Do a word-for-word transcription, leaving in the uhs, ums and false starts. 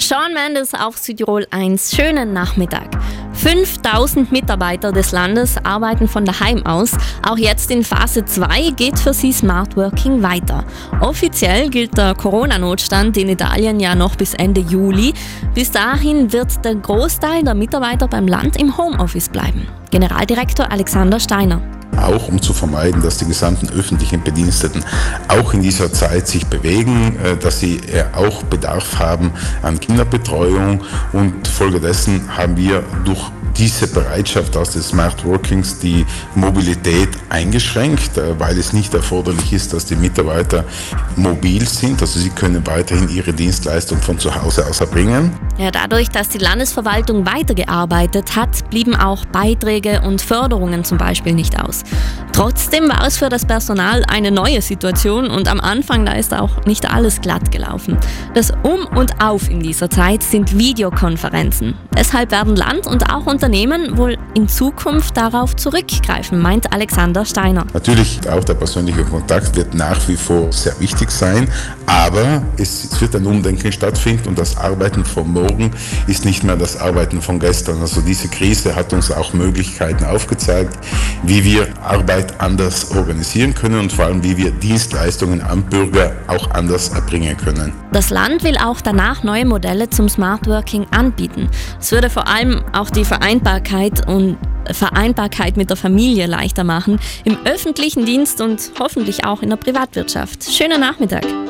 Shawn Mendes auf Südtirol eins. Schönen Nachmittag. fünftausend Mitarbeiter des Landes arbeiten von daheim aus. Auch jetzt in Phase zwei geht für sie Smart Working weiter. Offiziell gilt der Corona-Notstand in Italien ja noch bis Ende Juli. Bis dahin wird der Großteil der Mitarbeiter beim Land im Homeoffice bleiben. Generaldirektor Alexander Steiner. Auch um zu vermeiden, dass die gesamten öffentlichen Bediensteten auch in dieser Zeit sich bewegen, dass sie auch Bedarf haben an Kinderbetreuung, und folgedessen haben wir durch diese Bereitschaft aus des Smart Workings die Mobilität eingeschränkt, weil es nicht erforderlich ist, dass die Mitarbeiter mobil sind. Also sie können weiterhin ihre Dienstleistung von zu Hause aus erbringen. Ja, dadurch, dass die Landesverwaltung weitergearbeitet hat, blieben auch Beiträge und Förderungen zum Beispiel nicht aus. Trotzdem war es für das Personal eine neue Situation und am Anfang, da ist auch nicht alles glatt gelaufen. Das Um und Auf in dieser Zeit sind Videokonferenzen. Deshalb werden Land und auch Unternehmen wohl in Zukunft darauf zurückgreifen, meint Alexander Steiner. Natürlich, auch der persönliche Kontakt wird nach wie vor sehr wichtig sein, aber es wird ein Umdenken stattfinden und das Arbeiten von morgen ist nicht mehr das Arbeiten von gestern. Also diese Krise hat uns auch Möglichkeiten aufgezeigt, wie wir Arbeit anders organisieren können und vor allem, wie wir Dienstleistungen am Bürger auch anders erbringen können. Das Land will auch danach neue Modelle zum Smart Working anbieten. Es würde vor allem auch die Vereinbarkeit und Vereinbarkeit mit der Familie leichter machen, im öffentlichen Dienst und hoffentlich auch in der Privatwirtschaft. Schönen Nachmittag.